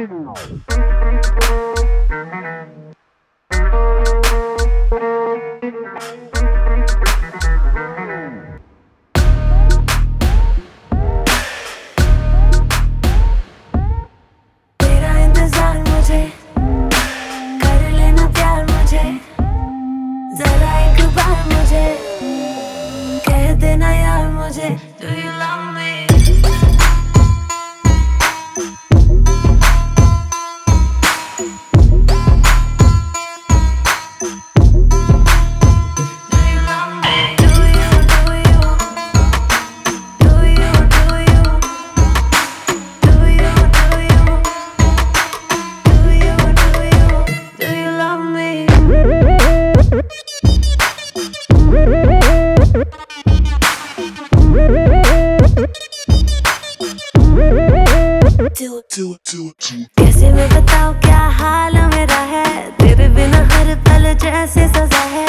तेरा इंतजार मुझे, कर लेना प्यार मुझे, जरा एक बार मुझे कह देना यार मुझे, Do you love me? कैसे मैं बताऊं क्या हाल मेरा है, तेरे बिना हर पल जैसे सजा है।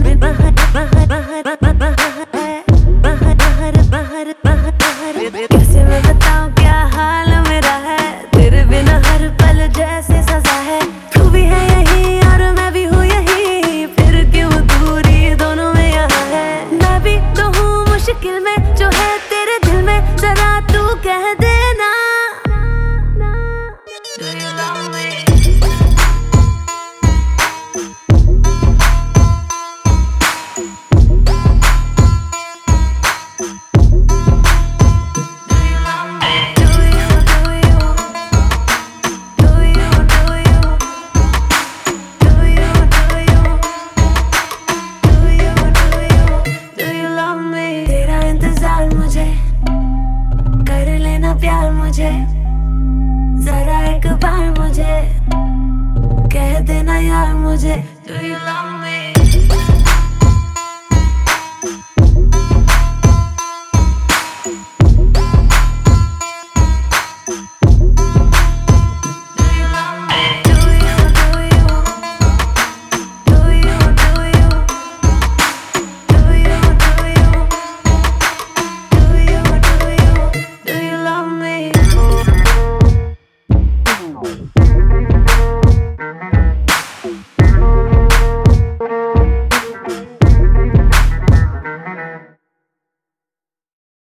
कैसे मैं बताऊं क्या हाल मेरा है, तेरे बिना हर पल जैसे सजा है। तू भी है यही और मैं भी हूँ यही, फिर क्यों दूरी दोनों में यहाँ है। मैं भी तो हूँ मुश्किल में, जो है तेरे दिल में जरा तू कह देना। Do you love me? तेरा इंतजार मुझे, कर लेना प्यार मुझे, जरा एक बार मुझे कह देना यार मुझे, Do you love me?